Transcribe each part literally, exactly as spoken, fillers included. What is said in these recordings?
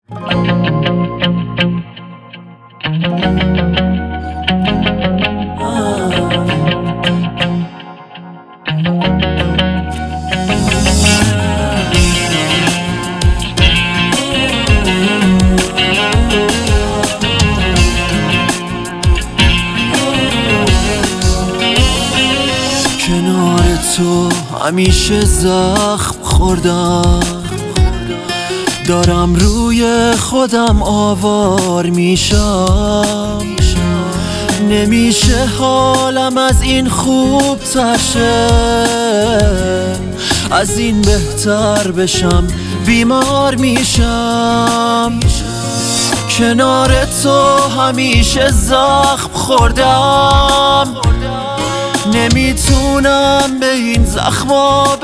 کنار تو همیشه زخم خوردم، دارم روی خودم آوار میشم. نمیشه حالم از این خوب تر شه، از این بهتر بشم بیمار میشم. کنار تو همیشه زخم خوردم، نمیتونم به این زخما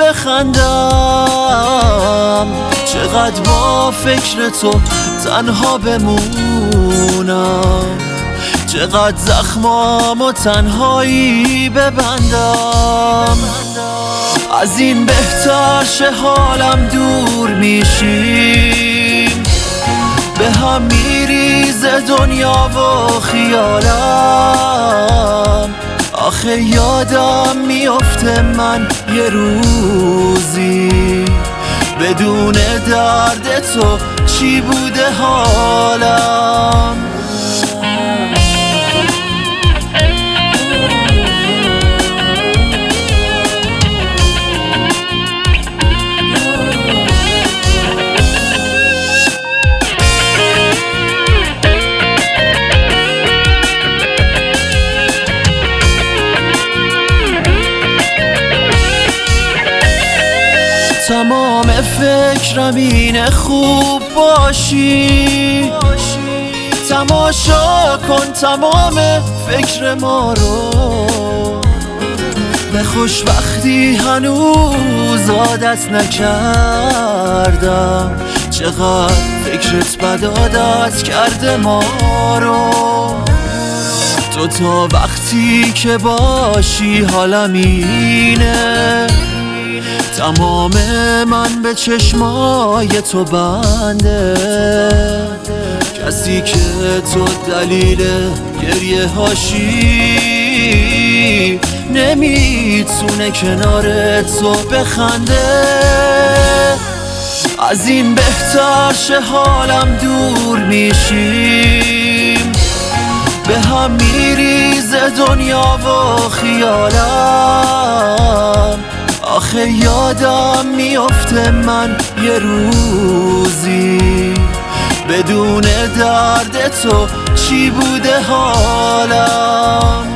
بخندم. چقدر با فکر تو تنها بمونم، چقدر زخمامو تنهایی ببندم. از این بهتر شه حالم دور میشیم، به هم میریزه دنیا و خیالم. آخه یادم میفته من یه روزی بدون درد تو چی بوده حالم. تمام فکرم اینه خوب باشی، تماشا کن تمام فکر ما رو. به خوشبختی هنوز عادت نکردم، چقدر فکرت بد عادت کرده ما رو. تو تا وقتی که باشی حالم اینه، تمام من به چشمای تو بنده. کسی که تو دلیل گریه هاشی نمیتونه کنار تو بخنده. از این بهتر شه حالم دور میشیم، به هم میریزه دنیا و خیالم. آخه یادم میفته من یه روزی بدون درد تو چی بوده حالم.